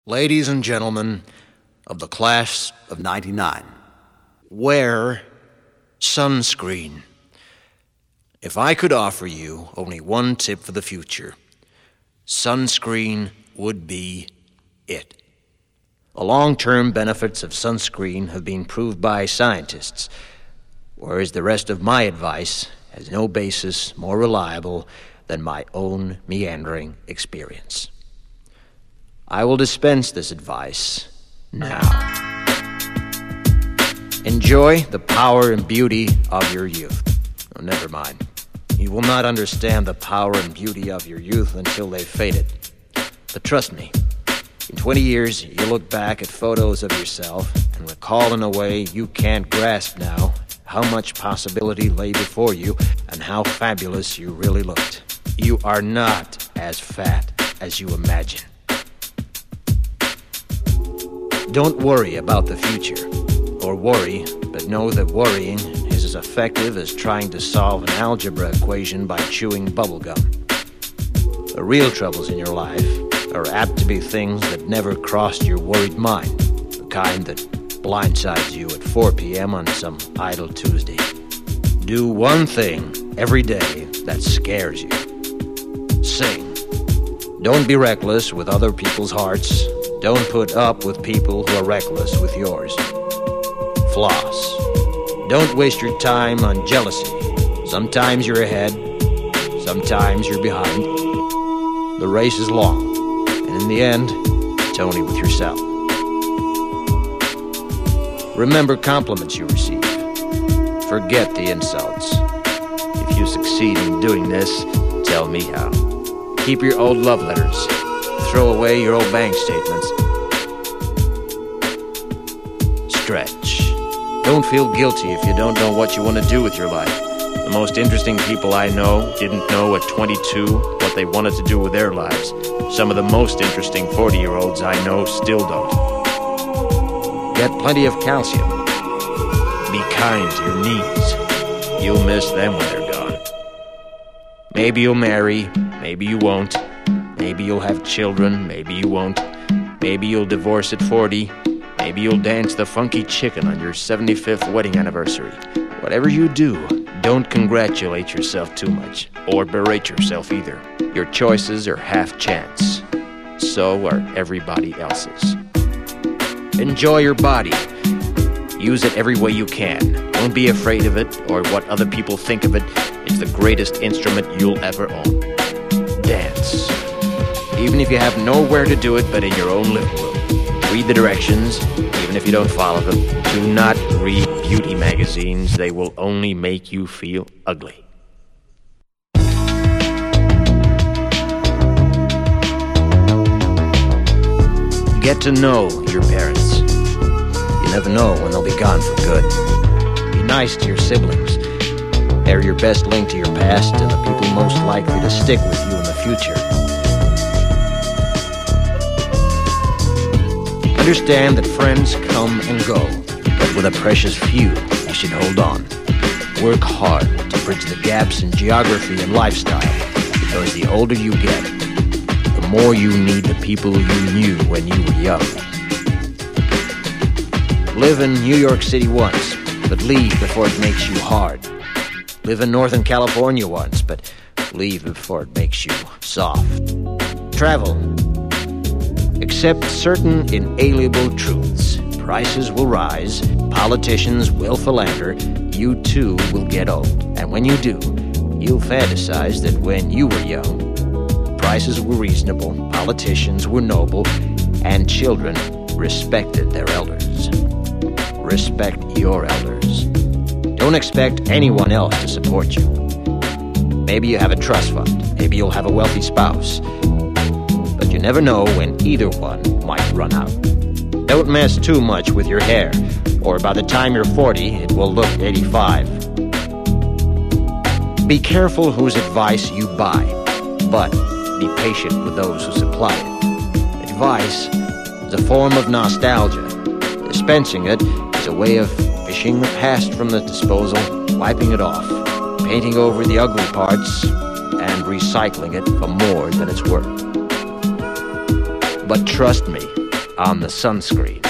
Ladies and gentlemen of the class of '99, wear sunscreen. If I could offer you only one tip for the future, sunscreen would be it. The long-term benefits of sunscreen have been proved by scientists, whereas the rest of my advice has no basis more reliable than my own meandering experience. I will dispense this advice now. Enjoy the power and beauty of your youth. Oh, never mind. You will not understand the power and beauty of your youth until they've faded. But trust me, in 20 years, you'll look back at photos of yourself and recall in a way you can't grasp now how much possibility lay before you and how fabulous you really looked. You are not as fat as you imagine. Don't worry about the future, or worry, but know that worrying is as effective as trying to solve an algebra equation by chewing bubblegum. The real troubles in your life are apt to be things that never crossed your worried mind, the kind that blindsides you at 4 p.m. on some idle Tuesday. Do one thing every day that scares you. Sing. Don't be reckless with other people's hearts. Don't put up with people who are reckless with yours. Floss. Don't waste your time on jealousy. Sometimes you're ahead, sometimes you're behind. The race is long, and in the end, it's only with yourself. Remember compliments you receive. Forget the insults. If you succeed in doing this, tell me how. Keep your old love letters. Throw away your old bank statements. Stretch. Don't feel guilty if you don't know what you want to do with your life. The most interesting people I know didn't know at 22 what they wanted to do with their lives. Some of the most interesting 40-year-olds I know still don't. Get plenty of calcium. Be kind to your knees. You'll miss them when they're gone. Maybe you'll marry, maybe you won't. Maybe you'll have children, maybe you won't. Maybe you'll divorce at 40. Maybe you'll dance the funky chicken on your 75th wedding anniversary. Whatever you do, don't congratulate yourself too much, or berate yourself either. Your choices are half chance. So are everybody else's. Enjoy your body. Use it every way you can. Don't be afraid of it, or what other people think of it. It's the greatest instrument you'll ever own. Dance. Even if you have nowhere to do it but in your own living room. Read the directions, even if you don't follow them. Do not read beauty magazines. They will only make you feel ugly. Get to know your parents. You never know when they'll be gone for good. Be nice to your siblings. They're your best link to your past and the people most likely to stick with you in the future. Understand that friends come and go, but with a precious few, you should hold on. Work hard to bridge the gaps in geography and lifestyle, because the older you get, the more you need the people you knew when you were young. Live in New York City once, but leave before it makes you hard. Live in Northern California once, but leave before it makes you soft. Travel. Accept certain inalienable truths. Prices will rise, politicians will philander, you too will get old. And when you do, you'll fantasize that when you were young, prices were reasonable, politicians were noble, and children respected their elders. Respect your elders. Don't expect anyone else to support you. Maybe you have a trust fund, maybe you'll have a wealthy spouse. But you never know when either one might run out. Don't mess too much with your hair, or by the time you're 40, it will look 85. Be careful whose advice you buy, but be patient with those who supply it. Advice is a form of nostalgia. Dispensing it is a way of fishing the past from the disposal, wiping it off, painting over the ugly parts, and recycling it for more than it's worth. But trust me, on the sunscreen.